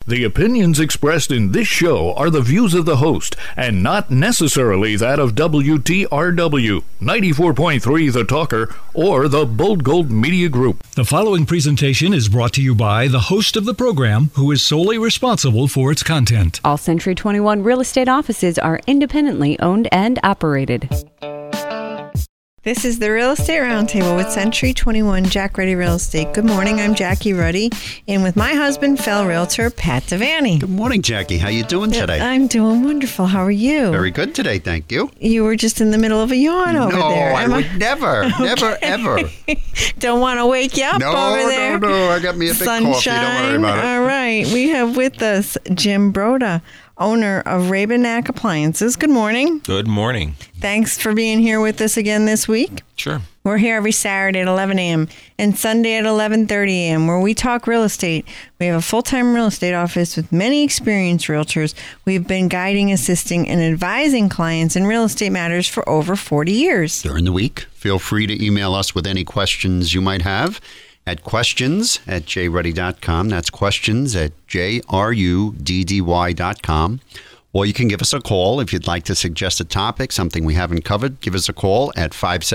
The opinions expressed in this show are the views of the host and not necessarily that of WTRW, 94.3 The Talker, or the Bold Gold Media Group. The following presentation is brought to you by the host of the program, who is solely responsible for its content. All Century 21 real estate offices are independently owned and operated. This is the Real Estate Roundtable with Century 21 Jack Ruddy Real Estate. Good morning, I'm Jackie Ruddy, and with my husband, fellow realtor, Pat Devaney. Good morning, Jackie. How you doing today? I'm doing wonderful. How are you? Very good today, thank you. You were just in the middle of a yawn over there. No, I would never, never, ever. Don't want to wake you up over there. No, I got me a big coffee. Don't worry about it. All right, we have with us Jim Broda, owner of Rabenack Appliances. Good morning. Good morning. Thanks for being here with us again this week. Sure. We're here every Saturday at 11 a.m. and Sunday at 11:30 a.m. where we talk real estate. We have a full-time real estate office with many experienced realtors. We've been guiding, assisting, and advising clients in real estate matters for over 40 years. During the week, feel free to email us with any questions you might have at questions@jruddy.com. That's questions@jruddy.com. Or you can give us a call if you'd like to suggest a topic, something we haven't covered. Give us a call at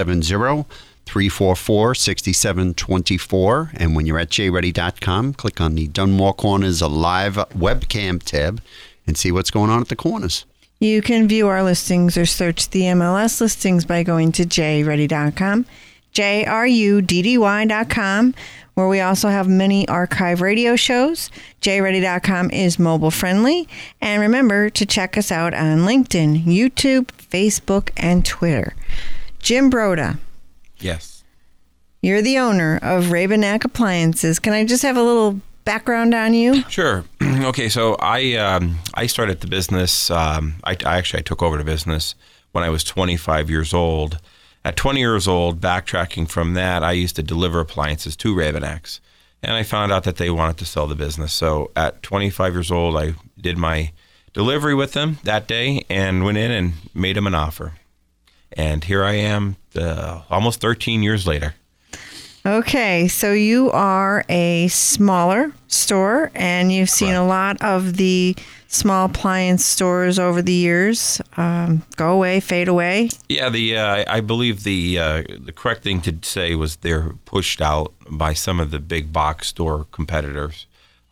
570-344-6724. And when you're at jruddy.com, click on the Dunmore Corners Live webcam tab and see what's going on at the corners. You can view our listings or search the MLS listings by going to jruddy.com, jruddy.com, where we also have many archive radio shows. jruddy.com is mobile friendly. And remember to check us out on LinkedIn, YouTube, Facebook, and Twitter. Jim Broda. Yes. You're the owner of Rabenack Appliances. Can I just have a little background on you? Sure. Okay, so I started the business. I took over the business when I was 25 years old. At 20 years old, backtracking from that, I used to deliver appliances to Rabenacks, and I found out that they wanted to sell the business. So at 25 years old, I did my delivery with them that day and went in and made them an offer. And here I am almost 13 years later. Okay, so you are a smaller store, and you've seen a lot of the small appliance stores over the years go away, fade away. Yeah, I believe the correct thing to say was they're pushed out by some of the big box store competitors,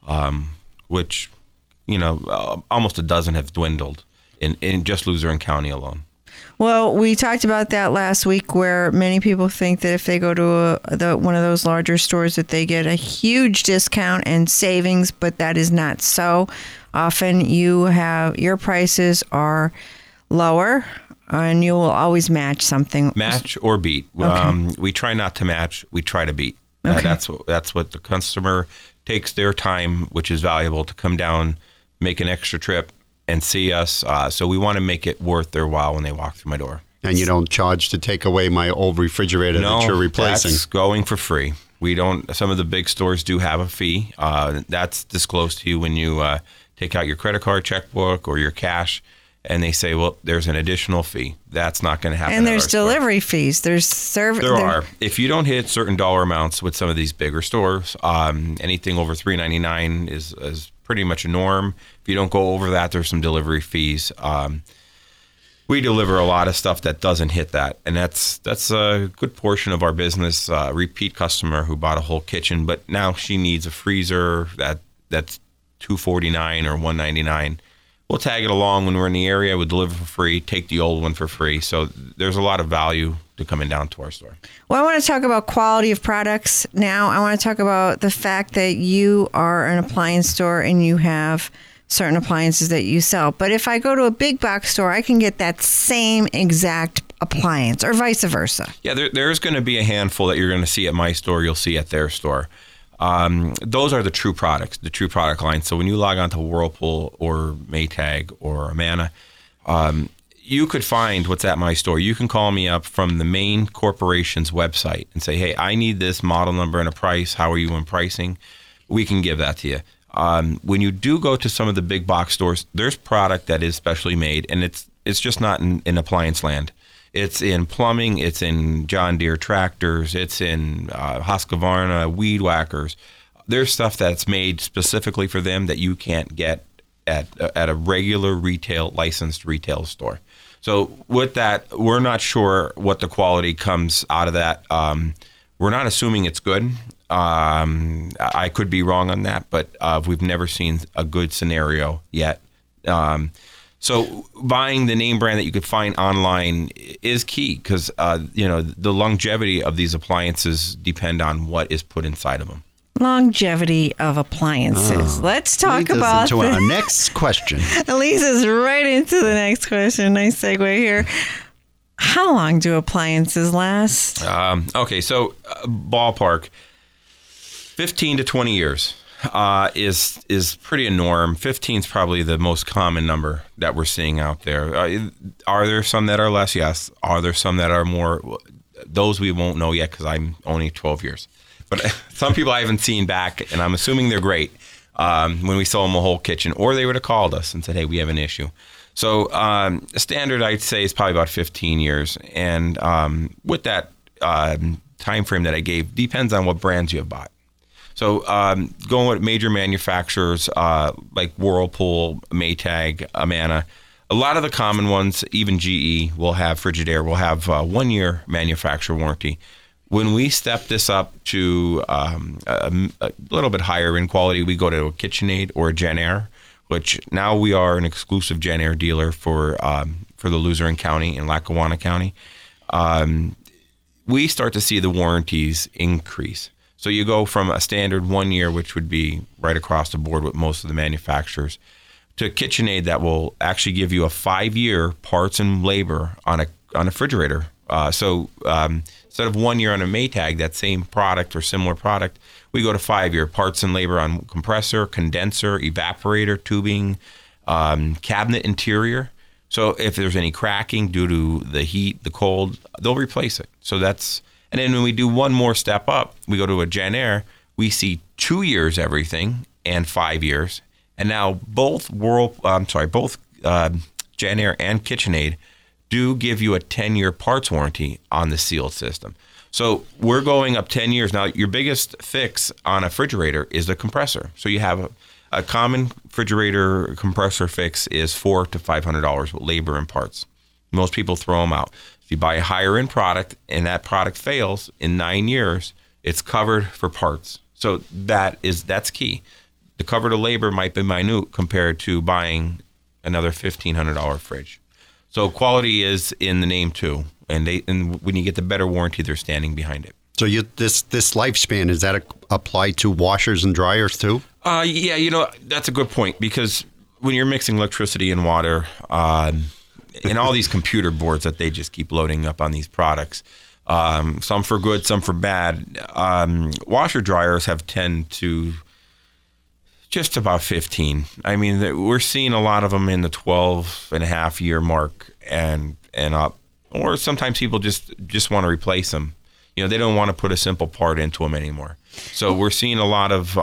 which, almost a dozen have dwindled in just Luzerne County alone. Well, we talked about that last week, where many people think that if they go to one of those larger stores that they get a huge discount and savings, but that is not so. Often your prices are lower, and you will always match something. Match or beat. Okay. We try not to match. We try to beat. Okay. That's what the customer takes their time, which is valuable, to come down, make an extra trip, and see us. So we want to make it worth their while when they walk through my door. And you don't charge to take away my old refrigerator that you're replacing? No, that's going for free. We don't. Some of the big stores do have a fee. That's disclosed to you when you take out your credit card, checkbook, or your cash, and they say, well, there's an additional fee. That's not going to happen. And there's delivery fees. There's There are. If you don't hit certain dollar amounts with some of these bigger stores, anything over $3.99 is pretty much a norm. If you don't go over that, there's some delivery fees. We deliver a lot of stuff that doesn't hit that, and that's a good portion of our business. Repeat customer who bought a whole kitchen, but now she needs a freezer that's $249 or $199. We'll tag it along when we're in the area. We'll deliver for free, take the old one for free. So there's a lot of value to coming down to our store. Well, I want to talk about quality of products now. I want to talk about the fact that you are an appliance store and you have certain appliances that you sell. But if I go to a big box store, I can get that same exact appliance, or vice versa. Yeah, there's going to be a handful that you're going to see at my store, you'll see at their store. Those are the true products, the true product line. So when you log on to Whirlpool or Maytag or Amana, you could find what's at my store. You can call me up from the main corporation's website and say, hey, I need this model number and a price. How are you in pricing? We can give that to you. When you do go to some of the big box stores, there's product that is specially made, and it's just not in appliance land. It's in plumbing, it's in John Deere tractors, it's in Husqvarna weed whackers. there's stuff that's made specifically for them that you can't get at a regular licensed retail store. So with that, we're not sure what the quality comes out of that. We're not assuming it's good. I could be wrong on that, but we've never seen a good scenario yet. So buying the name brand that you could find online is key because, the longevity of these appliances depend on what is put inside of them. Longevity of appliances. Let's talk about into our next question. Lisa's right into the next question. Nice segue here. How long do appliances last? Okay, so ballpark, 15 to 20 years is pretty a norm. 15 is probably the most common number that we're seeing out there. Are there some that are less? Yes. Are there some that are more? Those we won't know yet because I'm only 12 years. But some people I haven't seen back, and I'm assuming they're great, when we sold them a whole kitchen. Or they would have called us and said, hey, we have an issue. So standard, I'd say, is probably about 15 years. And with that time frame that I gave, depends on what brands you have bought. So going with major manufacturers like Whirlpool, Maytag, Amana, a lot of the common ones, even GE will have, Frigidaire will have 1 year manufacturer warranty. When we step this up to a little bit higher in quality, we go to a KitchenAid or a JennAir, which now we are an exclusive JennAir dealer for the Luzerne County and Lackawanna County. We start to see the warranties increase. So you go from a standard 1 year, which would be right across the board with most of the manufacturers, to KitchenAid that will actually give you a 5-year parts and labor on a refrigerator. So instead of 1 year on a Maytag, that same product or similar product, we go to 5-year parts and labor on compressor, condenser, evaporator, tubing, cabinet interior. So if there's any cracking due to the heat, the cold, they'll replace it. So and then when we do one more step up, we go to a JennAir, we see 2 years everything and 5 years. And now both JennAir and KitchenAid do give you a 10-year parts warranty on the sealed system. So we're going up 10 years. Now, your biggest fix on a refrigerator is the compressor. So you have a common refrigerator compressor fix is $400 to $500 with labor and parts. Most people throw them out. If you buy a higher end product and that product fails in 9 years, it's covered for parts. So that's key. The cover to labor might be minute compared to buying another $1,500 fridge. So quality is in the name too, and when you get the better warranty, they're standing behind it. So this lifespan, is that applied to washers and dryers too? Yeah, that's a good point because when you're mixing electricity and water, and all these computer boards that they just keep loading up on these products, some for good, some for bad. Washer dryers have 10 to just about 15. I mean, we're seeing a lot of them in the 12.5-year mark and up. Or sometimes people just want to replace them. They don't want to put a simple part into them anymore. So we're seeing a lot of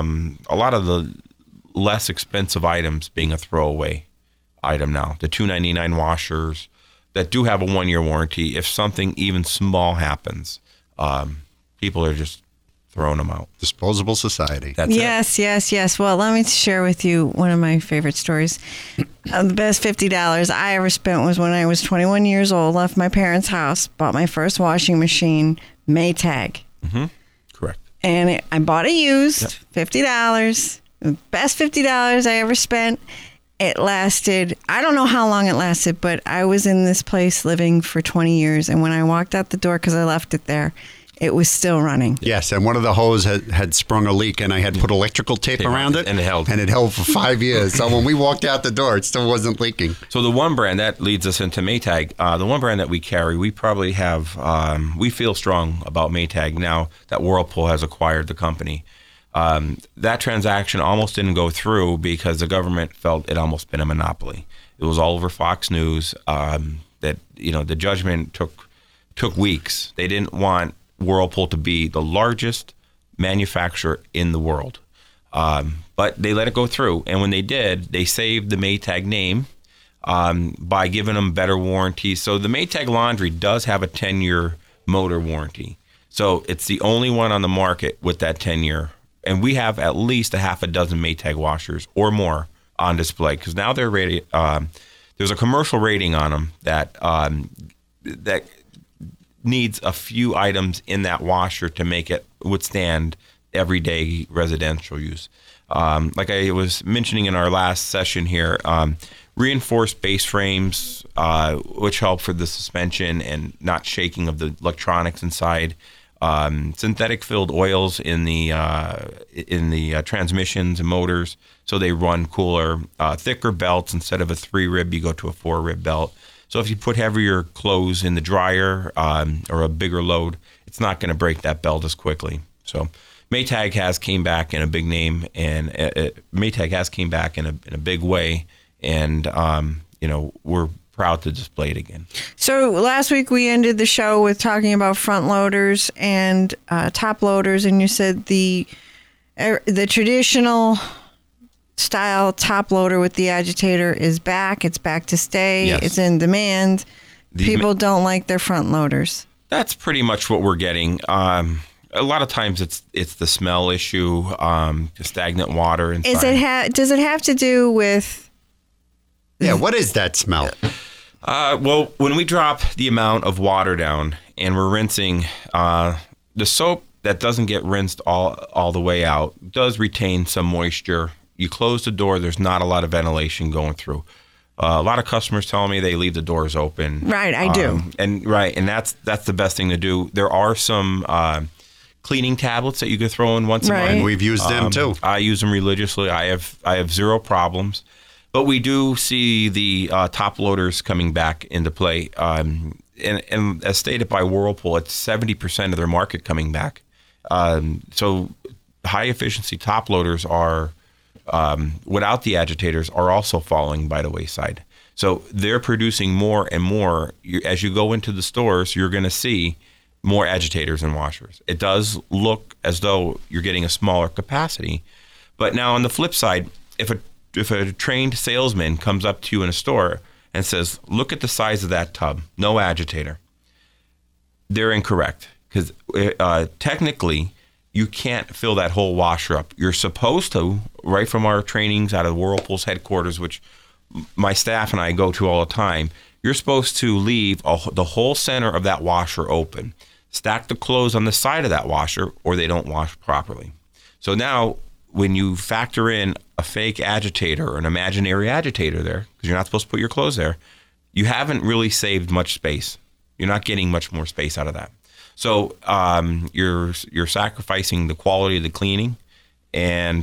the less expensive items being a throwaway item now. The $299 washers that do have a 1-year warranty. If something even small happens, people are just throwing them out. Disposable society. That's Yes. Well, let me share with you one of my favorite stories. The best $50 I ever spent was when I was 21 years old, left my parents' house, bought my first washing machine, Maytag. Mm-hmm. Correct. And I bought it used, $50. The best $50 I ever spent. It lasted, I don't know how long it lasted, but I was in this place living for 20 years. And when I walked out the door, because I left it there, it was still running. Yes, and one of the hose had sprung a leak, and I had put electrical tape around it. And it held. And it held for 5 years. So when we walked out the door, it still wasn't leaking. So the one brand, that leads us into Maytag. The one brand that we carry, we probably have, we feel strong about Maytag now that Whirlpool has acquired the company. That transaction almost didn't go through because the government felt it almost been a monopoly. It was all over Fox News. That the judgment took weeks. They didn't want Whirlpool to be the largest manufacturer in the world, but they let it go through. And when they did, they saved the Maytag name by giving them better warranties. So the Maytag laundry does have a 10-year motor warranty. So it's the only one on the market with that 10-year And we have at least a half a dozen Maytag washers or more on display, because now they're rated. There's a commercial rating on them that needs a few items in that washer to make it withstand everyday residential use. Like I was mentioning in our last session here, reinforced base frames, which help for the suspension and not shaking of the electronics inside. Synthetic filled oils in the transmissions and motors, so they run cooler. Thicker belts, instead of a 3-rib, you go to a 4-rib belt. So if you put heavier clothes in the dryer or a bigger load, it's not going to break that belt as quickly. So Maytag has came back in a big name, and Maytag has came back in a big way, and we're proud to display it again. So last week we ended the show with talking about front loaders and top loaders, and you said the traditional style top loader with the agitator is back. It's back to stay. Yes. It's in demand. People don't like their front loaders. That's pretty much what we're getting. A lot of times it's the smell issue, the stagnant water inside. Does it have to do with? Yeah, what is that smell? Well, when we drop the amount of water down and we're rinsing, the soap that doesn't get rinsed all the way out does retain some moisture. You close the door, there's not a lot of ventilation going through. A lot of customers tell me they leave the doors open. Right, I do. And that's the best thing to do. There are some cleaning tablets that you could throw in once a month. And we've used them too. I use them religiously. I have zero problems. But we do see the top loaders coming back into play. And as stated by Whirlpool, it's 70% of their market coming back. So high efficiency top loaders are, without the agitators, are also falling by the wayside. So they're producing more and more. As you go into the stores, you're going to see more agitators and washers. It does look as though you're getting a smaller capacity. But now on the flip side, if a trained salesman comes up to you in a store and says, look at the size of that tub, no agitator, they're incorrect. Because technically, you can't fill that whole washer up. You're supposed to, right from our trainings out of Whirlpool's headquarters, which my staff and I go to all the time, you're supposed to leave the whole center of that washer open. Stack the clothes on the side of that washer, or they don't wash properly. So now, when you factor in a fake agitator or an imaginary agitator there, because you're not supposed to put your clothes there, you haven't really saved much space. You're not getting much more space out of that. So you're sacrificing the quality of the cleaning and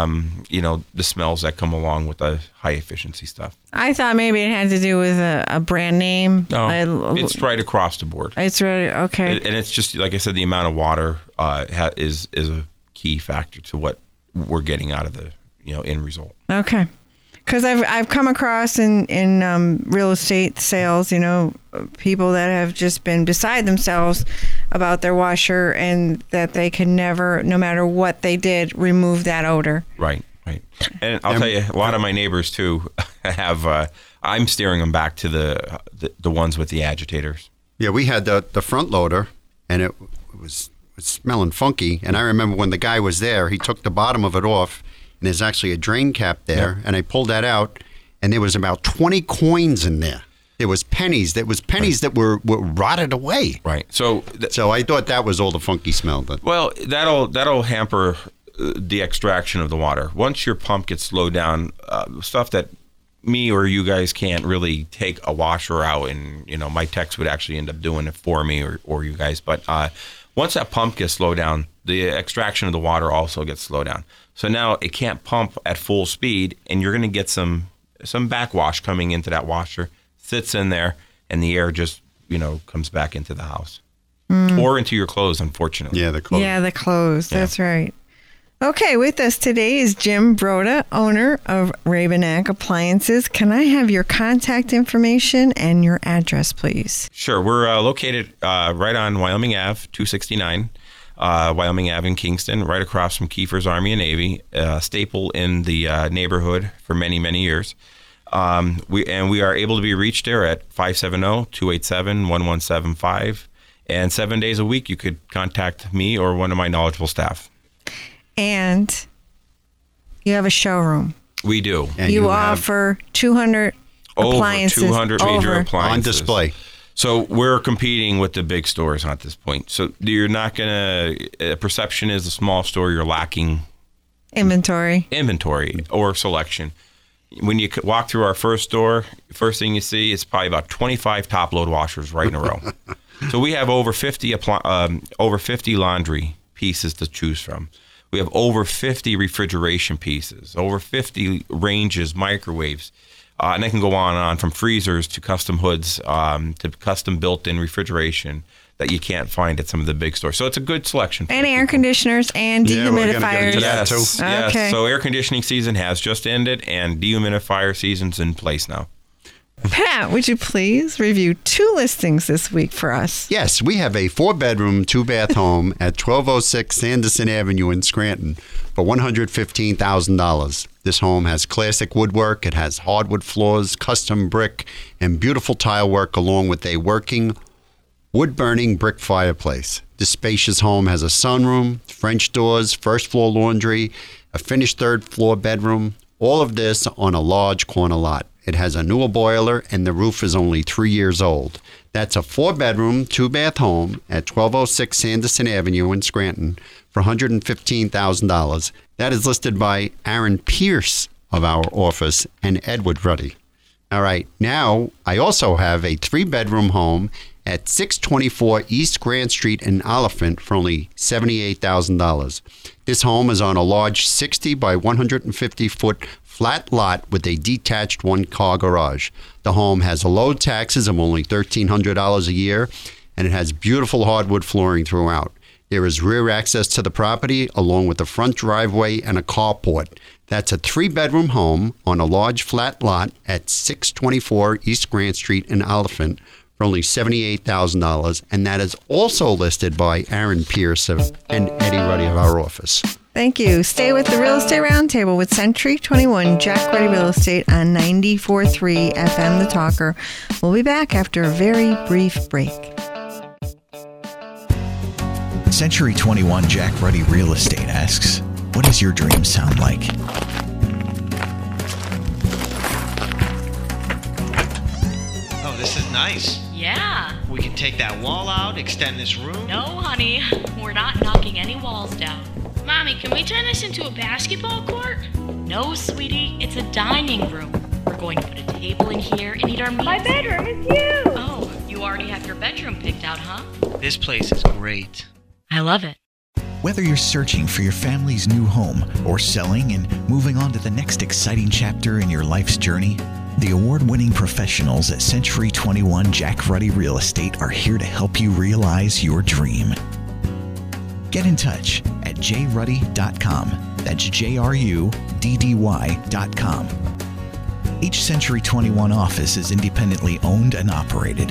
the smells that come along with the high efficiency stuff. I thought maybe it had to do with a brand name. No, it's right across the board. It's right, okay. And it's just, like I said, the amount of water is a key factor to what we're getting out of the end result. Okay. Because I've come across in real estate sales, people that have just been beside themselves about their washer, and that they can never, no matter what they did, remove that odor. Right. And I'll tell you, a lot of my neighbors too have. I'm steering them back to the ones with the agitators. Yeah, we had the front loader, and it was smelling funky. And I remember when the guy was there, he took the bottom of it off. And there's actually a drain cap there, Yep. and I pulled that out, and there was about 20 coins in there. There was pennies. That were rotted away. Right. So I thought that was all the funky smell. But well, that'll hamper the extraction of the water. Once your pump gets slowed down, stuff that me or you guys can't really take a washer out, and my techs would actually end up doing it for me or you guys. But once that pump gets slowed down, the extraction of the water also gets slowed down. So now it can't pump at full speed, and you're going to get some backwash coming into that washer, sits in there, and the air just comes back into the house or into your clothes, unfortunately. yeah, the clothes. Yeah, the clothes. Yeah. That's right. Okay, with us today is Jim Broda, owner of Rabenac Appliances. Can I have your contact information and your address, please? Sure. We're located right on Wyoming Ave, 269. Wyoming Ave in Kingston, right across from Kiefer's Army and Navy, staple in the neighborhood for many, many years. We are able to be reached there at 570-287-1175. And 7 days a week, you could contact me or one of my knowledgeable staff. And you have a showroom. We do. And You have offer 200 appliances. Over 200 major over. appliances. on display. So we're competing with the big stores at this point. So you're not going to, perception is a small store, you're lacking Inventory. or selection. When you walk through our first store, first thing you see is probably about 25 top load washers right in a row. So we have over 50 laundry pieces to choose from. We have over 50 refrigeration pieces, over 50 ranges, microwaves. And I can go on and on, from freezers to custom hoods to custom built-in refrigeration that you can't find at some of the big stores. So it's a good selection. And air conditioners and Yeah, we're gonna get dehumidifiers. into that. Yes, too. yes. Okay. So air conditioning season has just ended, and dehumidifier season's in place now. Pat, would you please review 2 listings this week for us? Yes, we have a 4-bedroom, 2-bath home at 1206 Sanderson Avenue in Scranton for $115,000. This home has classic woodwork. It has hardwood floors, custom brick, and beautiful tile work, along with a working wood-burning brick fireplace. This spacious home has a sunroom, French doors, first-floor laundry, a finished third-floor bedroom, all of this on a large corner lot. It has a newer boiler, and the roof is only 3 years old. That's a 4-bedroom, 2-bath home at 1206 Sanderson Avenue in Scranton for $115,000. That is listed by Aaron Pierce of our office and Edward Ruddy. All right, now I also have a 3-bedroom home at 624 East Grand Street in Oliphant for only $78,000. This home is on a large 60 by 150 foot flat lot with a detached 1-car garage. The home has low taxes of only $1,300 a year, and it has beautiful hardwood flooring throughout. There is rear access to the property, along with a front driveway and a carport. That's a 3-bedroom home on a large flat lot at 624 East Grant Street in Oliphant for only $78,000, and that is also listed by Aaron Pierce and Eddie Ruddy of our office. Thank you. Stay with the Real Estate Roundtable with Century 21 Jack Ruddy Real Estate on 94.3 FM The Talker. We'll be back after a very brief break. Century 21 Jack Ruddy Real Estate asks, what does your dream sound like? Oh, this is nice. Yeah. We can take that wall out, extend this room. No, honey. We're not knocking any walls down. Mommy, can we turn this into a basketball court? No, sweetie. It's a dining room. We're going to put a table in here and eat our meals. My bedroom is huge. Oh, you already have your bedroom picked out, huh? This place is great. I love it. Whether you're searching for your family's new home or selling and moving on to the next exciting chapter in your life's journey, the award-winning professionals at Century 21 Jack Ruddy Real Estate are here to help you realize your dream. Get in touch at jruddy.com. That's JRUDDY.com. Each Century 21 office is independently owned and operated.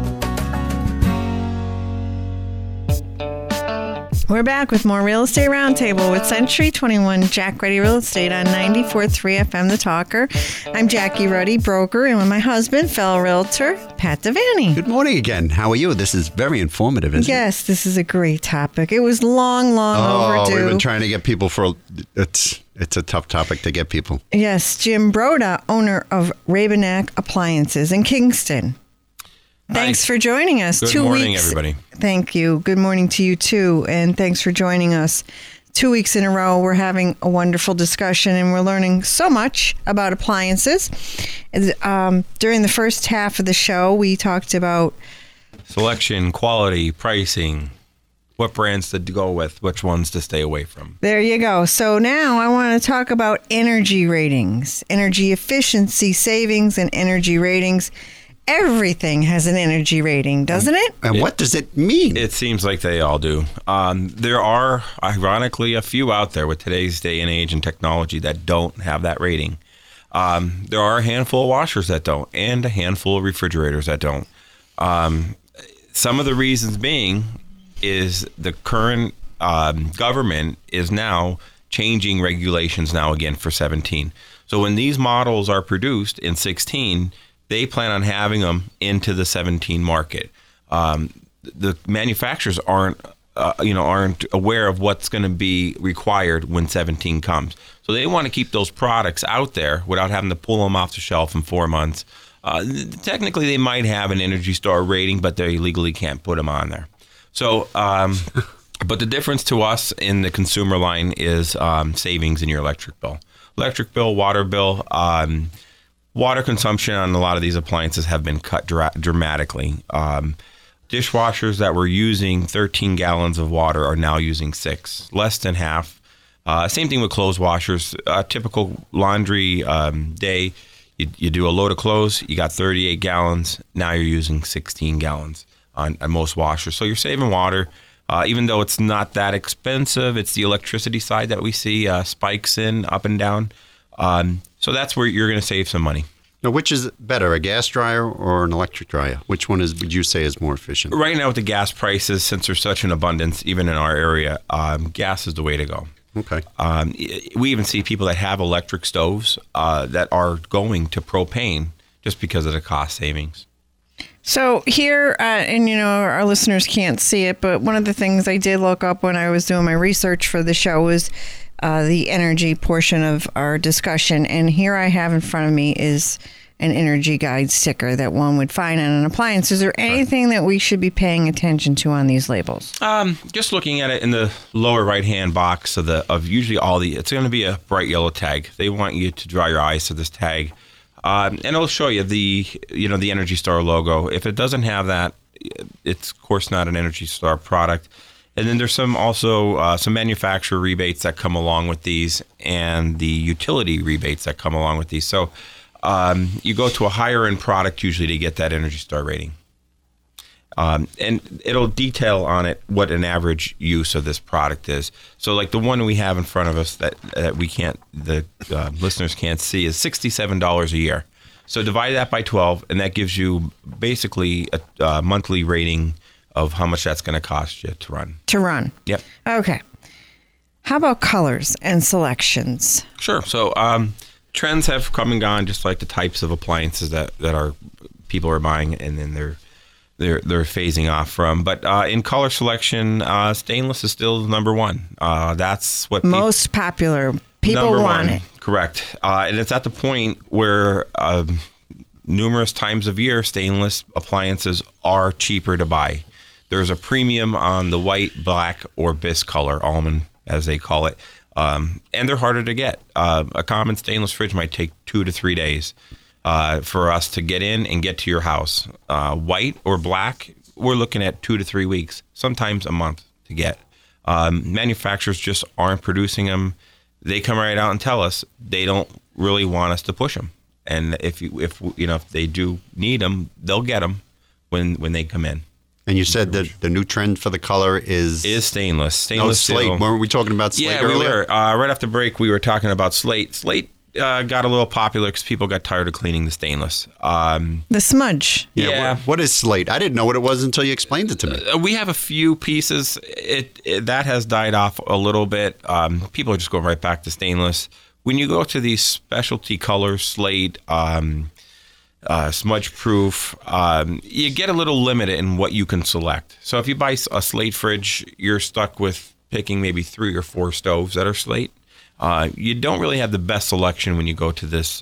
We're back with more Real Estate Roundtable with Century 21 Jack Ruddy Real Estate on 94.3 FM The Talker. I'm Jackie Ruddy, broker, and with my husband, fellow realtor, Pat Devaney. Good morning again. How are you? This is very informative, isn't it? Yes, this is a great topic. It was long overdue. We've been trying to get people for... It's a tough topic to get people. Yes, Jim Broda, owner of Rabenack Appliances in Kingston. Thanks for joining us. Good morning, everybody. Thank you. Good morning to you, too. And thanks for joining us. 2 weeks in a row, we're having a wonderful discussion, and we're learning so much about appliances. During the first half of the show, we talked about Selection, quality, pricing, what brands to go with, which ones to stay away from. There you go. So now I want to talk about energy ratings, energy efficiency savings, and energy ratings. Everything has an energy rating, doesn't it? And what does it mean? It seems like they all do. There are, ironically, a few out there with today's day and age and technology that don't have that rating. There are a handful of washers that don't, and a handful of refrigerators that don't. Some of the reasons being is the current government is now changing regulations now again for 17. So when these models are produced in 16, they plan on having them into the 17 market. The manufacturers aren't aren't aware of what's going to be required when 17 comes. So they want to keep those products out there without having to pull them off the shelf in 4 months. Technically, they might have an Energy Star rating, but they legally can't put them on there. So, but the difference to us in the consumer line is savings in your electric bill. Electric bill, water bill, water consumption on a lot of these appliances have been cut dramatically. Dishwashers that were using 13 gallons of water are now using 6, less than half. Same thing with clothes washers. A typical laundry day, you do a load of clothes, you got 38 gallons. Now you're using 16 gallons on most washers. So you're saving water. Even though it's not that expensive, it's the electricity side that we see spikes in up and down. So that's where you're going to save some money. Now, which is better, a gas dryer or an electric dryer? Which one would you say is more efficient? Right now with the gas prices, since there's such an abundance, even in our area, gas is the way to go. Okay. We even see people that have electric stoves that are going to propane just because of the cost savings. So here, and our listeners can't see it, but one of the things I did look up when I was doing my research for the show was the energy portion of our discussion. And here I have in front of me is an energy guide sticker that one would find on an appliance. Is there anything that we should be paying attention to on these labels? Just looking at it in the lower right-hand box of usually it's going to be a bright yellow tag. They want you to draw your eyes to this tag. And it'll show you the Energy Star logo. If it doesn't have that, it's of course not an Energy Star product. And then there's some manufacturer rebates that come along with these, and the utility rebates that come along with these. So you go to a higher end product usually to get that Energy Star rating. And it'll detail on it what an average use of this product is. So like the one we have in front of us that the listeners can't see is $67 a year. So divide that by 12, and that gives you basically a monthly rating of how much that's going to cost you to run. To run. Yep. Okay. How about colors and selections? Sure. So trends have come and gone, just like the types of appliances that people are buying, and then they're phasing off from. But in color selection, stainless is still number one. That's what most popular. People want it. Correct. And it's at the point where numerous times of year, stainless appliances are cheaper to buy. There's a premium on the white, black, or bisque color, almond as they call it. And they're harder to get. A common stainless fridge might take 2 to 3 days for us to get in and get to your house. White or black, we're looking at 2 to 3 weeks, sometimes a month to get. Manufacturers just aren't producing them. They come right out and tell us they don't really want us to push them. And if they do need them, they'll get them when they come in. And you said that the new trend for the color is stainless. Stainless slate. Weren't we talking about slate earlier? Yeah, we were. Right after break, we were talking about slate. Slate got a little popular because people got tired of cleaning the stainless. The smudge. Yeah. What is slate? I didn't know what it was until you explained it to me. We have a few pieces. That has died off a little bit. People are just going right back to stainless. When you go to these specialty colors, slate, smudge proof, you get a little limited in what you can select. So if you buy a slate fridge, you're stuck with picking maybe 3 or 4 stoves that are slate. You don't really have the best selection when you go to this,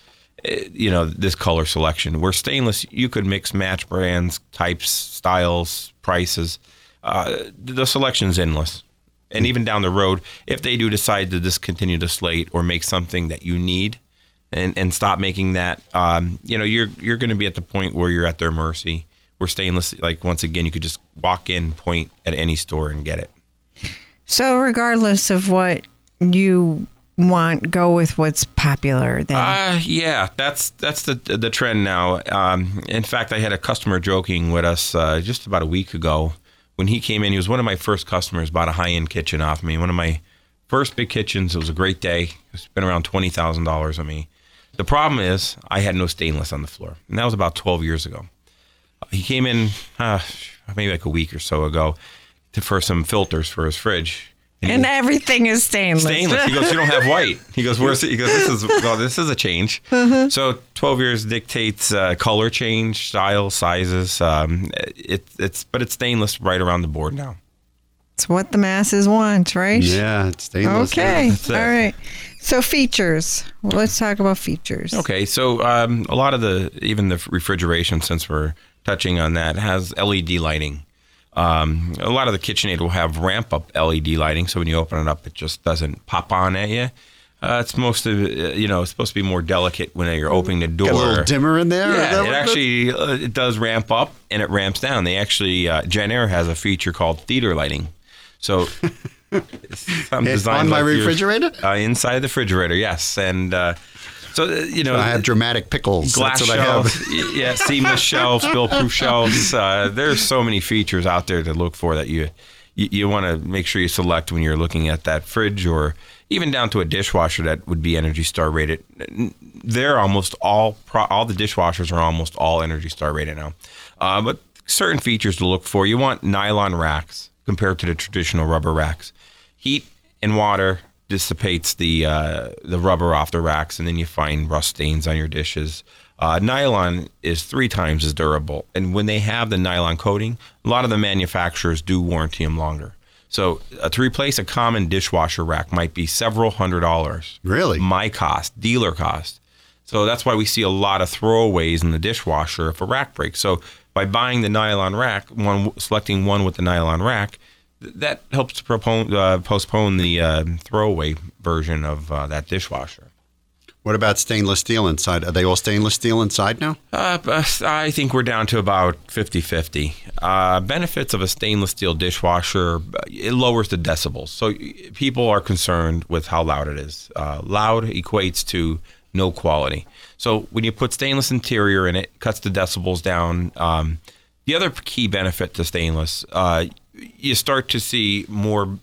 this color selection. Where stainless, you could mix match brands, types, styles, prices. The selection's endless. And even down the road, if they do decide to discontinue the slate or make something that you need and stop making that, you're going to be at the point where you're at their mercy. Where stainless, like once again, you could just walk in, point at any store and get it. So regardless of what you want, go with what's popular then. Yeah, that's the trend now. In fact, I had a customer joking with us just about a week ago. When he came in, he was one of my first customers, bought a high-end kitchen off me. One of my first big kitchens. It was a great day. It spent around $20,000 on me. The problem is I had no stainless on the floor, and that was about 12 years ago. He came in maybe like a week or so ago for some filters for his fridge. And everything is stainless. Stainless. He goes, you don't have white. He goes, where's it? He goes, this is a change. Mm-hmm. So 12 years dictates color change, style, sizes. But it's stainless right around the board now. It's what the masses want, right? Yeah, it's stainless. Okay. That's it. All right. So features. Well, let's talk about features. Okay, so a lot of even the refrigeration, since we're touching on that, has LED lighting. A lot of the KitchenAid will have ramp-up LED lighting, so when you open it up, it just doesn't pop on at you. It's supposed to, it's supposed to be more delicate when you're opening the door. Got a little dimmer in there? Yeah, it actually it does ramp up and it ramps down. They actually, JennAir has a feature called theater lighting. So it's on my refrigerator? Inside the refrigerator, yes. And so I have dramatic pickles. Glass That's what shelves, I have. yeah, seamless shelves, spill-proof shelves. There's so many features out there to look for that you want to make sure you select when you're looking at that fridge, or even down to a dishwasher that would be Energy Star rated. They're almost all the dishwashers are almost all Energy Star rated now. But certain features to look for. You want nylon racks compared to the traditional rubber racks. Heat and water dissipates the rubber off the racks, and then you find rust stains on your dishes. Nylon is 3 times as durable, and when they have the nylon coating, a lot of the manufacturers do warranty them longer. So to replace a common dishwasher rack might be several $100s. Really? My cost, dealer cost. So that's why we see a lot of throwaways in the dishwasher if a rack breaks. So by buying the nylon rack, selecting one with the nylon rack, that helps to postpone the throwaway version of that dishwasher. What about stainless steel inside? Are they all stainless steel inside now? I think we're down to about 50-50. Benefits of a stainless steel dishwasher, it lowers the decibels. So people are concerned with how loud it is. Loud equates to no quality. So when you put stainless interior in it, cuts the decibels down. The other key benefit to stainless, you start to see more...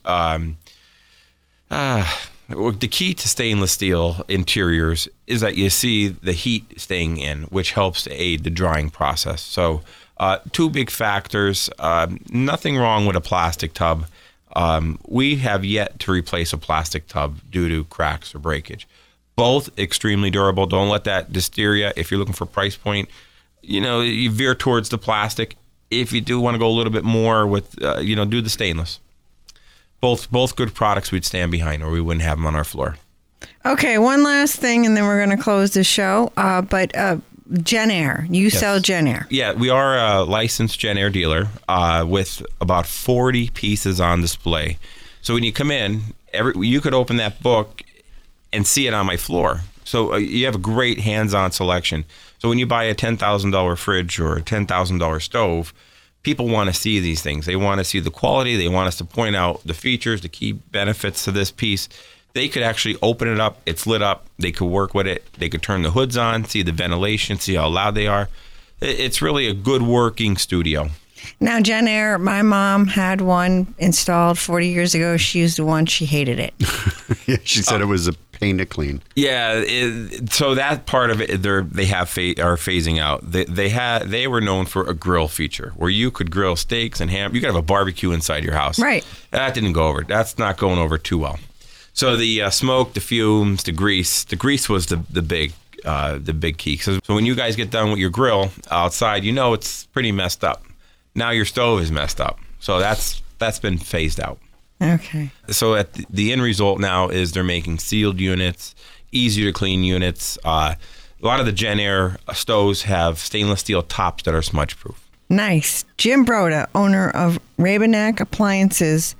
the key to stainless steel interiors is that you see the heat staying in, which helps to aid the drying process. So 2 big factors. Nothing wrong with a plastic tub. We have yet to replace a plastic tub due to cracks or breakage. Both extremely durable. Don't let that steer you. If you're looking for price point, you veer towards the plastic. If you do want to go a little bit more with, do the stainless. Both good products we'd stand behind, or we wouldn't have them on our floor. Okay, one last thing, and then we're going to close the show. But JennAir, you sell JennAir. Yeah, we are a licensed JennAir dealer with about 40 pieces on display. So when you come in, you could open that book and see it on my floor. So you have a great hands-on selection. So when you buy a $10,000 fridge or a $10,000 stove, people want to see these things. They want to see the quality. They want us to point out the features, the key benefits to this piece. They could actually open it up. It's lit up. They could work with it. They could turn the hoods on, see the ventilation, see how loud they are. It's really a good working studio. Now, JennAir, my mom had one installed 40 years ago. She used one. She hated it. Yeah, she said it was a pain to clean. Yeah, so that part of it, they are phasing out. They were known for a grill feature where you could grill steaks and ham. You could have a barbecue inside your house. Right. That didn't go over. That's not going over too well. So the smoke, the fumes, the grease was the big key. So when you guys get done with your grill outside, it's pretty messed up. Now your stove is messed up. So that's been phased out. Okay. So at the end result now is they're making sealed units, easier to clean units. A lot of the JennAir stoves have stainless steel tops that are smudge proof. Nice. Jim Broda, owner of Rabenack Appliances,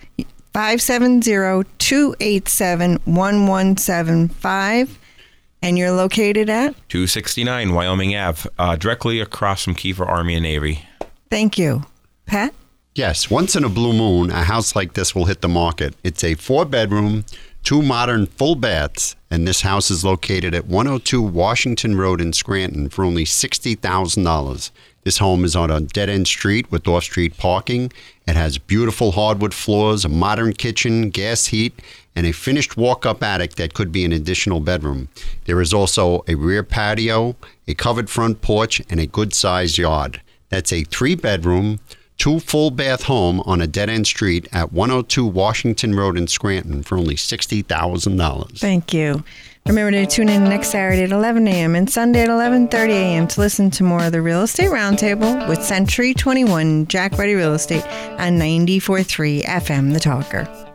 570-287-1175. And you're located at? 269 Wyoming Ave, directly across from Kiefer Army and Navy. Thank you. Pat? Yes, once in a blue moon, a house like this will hit the market. It's a 4-bedroom, 2 modern full baths, and this house is located at 102 Washington Road in Scranton for only $60,000. This home is on a dead-end street with off-street parking. It has beautiful hardwood floors, a modern kitchen, gas heat, and a finished walk-up attic that could be an additional bedroom. There is also a rear patio, a covered front porch, and a good-sized yard. That's a 3-bedroom, 2 full-bath home on a dead-end street at 102 Washington Road in Scranton for only $60,000. Thank you. Remember to tune in next Saturday at 11 a.m. and Sunday at 11:30 a.m. to listen to more of the Real Estate Roundtable with Century 21 Jack Ruddy Real Estate on 94.3 FM The Talker.